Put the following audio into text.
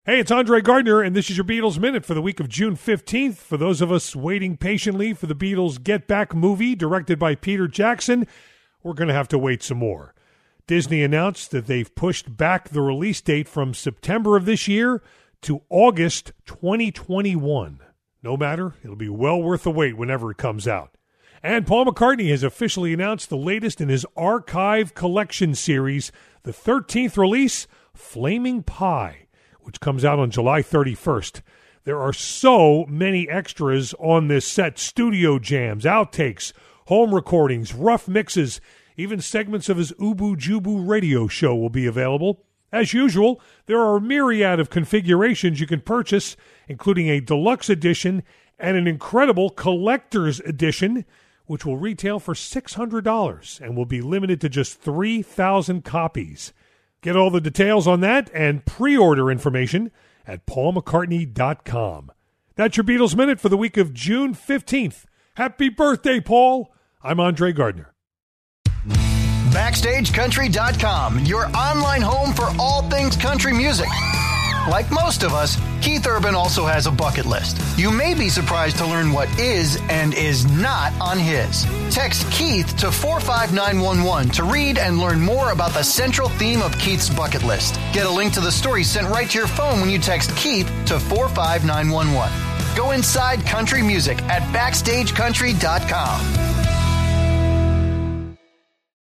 Hey, it's Andre Gardner, and this is your Beatles Minute for the week of June 15th. For those of us waiting patiently for the Beatles' Get Back movie, directed by Peter Jackson, we're going to have to wait some more. Disney announced that they've pushed back the release date from September of this year to August 2021. No matter, it'll be well worth the wait whenever it comes out. And Paul McCartney has officially announced the latest in his Archive Collection series, the 13th release, Flaming Pie, which comes out on July 31st. There are so many extras on this set: studio jams, outtakes, home recordings, rough mixes, even segments of his Ubu Jubu radio show will be available. As usual, there are a myriad of configurations you can purchase, including a deluxe edition and an incredible collector's edition, which will retail for $600 and will be limited to just 3,000 copies. Get all the details on that and pre-order information at paulmccartney.com. That's your Beatles Minute for the week of June 15th. Happy birthday, Paul. I'm Andre Gardner. BackstageCountry.com, your online home for all things country music. Like most of us, Keith Urban also has a bucket list. You may be surprised to learn what is and is not on his. Text Keith to 45911 to read and learn more about the central theme of Keith's bucket list. Get a link to the story sent right to your phone when you text Keith to 45911. Go inside country music at BackstageCountry.com.